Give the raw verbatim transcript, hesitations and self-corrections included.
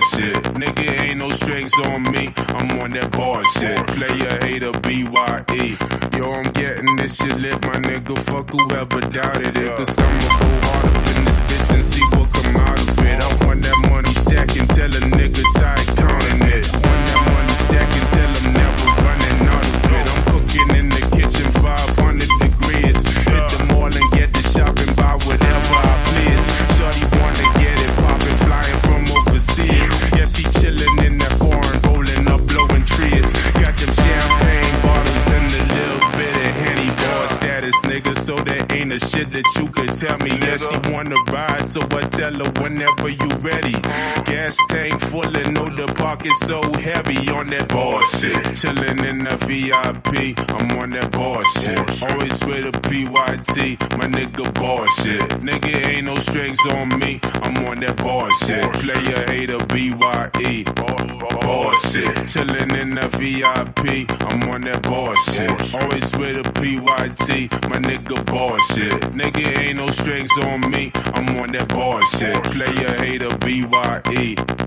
bullshit. Nigga, ain't no strings on me, I'm on that bullshit. Player, hater, B Y E. Yo, I'm getting this shit lit, my nigga. Fuck whoever doubted it. Cause I'ma go hard up in this bitch and see what come out of it. I want that money stacking till a nigga tired counting it. I want that money stacking till I'm never running out of it. I'm cooking in the kitchen five hundred degrees. Hit the mall and get the shopping, buy whatever I please. Shorty wanna get it poppin', flying from overseas. Yeah, she chillin' in that foreign, rolling up, blowing trees. Got them champagne bottles and a little bit of Henny boy status, nigga. So there ain't a shit that you could tell me. Yeah, she wanna ride, so I tell her whenever you ready. Gas tank full and know the pocket so heavy on that bullshit. Chillin' in the V I P, I'm on that bullshit. Always with a P Y T, my nigga bullshit. Nigga, ain't no strings on me, I'm on that bullshit. Player, hater, B Y E. Bullshit. Chillin' in the V I P, I'm on that bullshit. Always with a P Y T, my nigga bullshit. Nigga, ain't no strings on me, I'm on that bullshit. Player, hater, B Y E.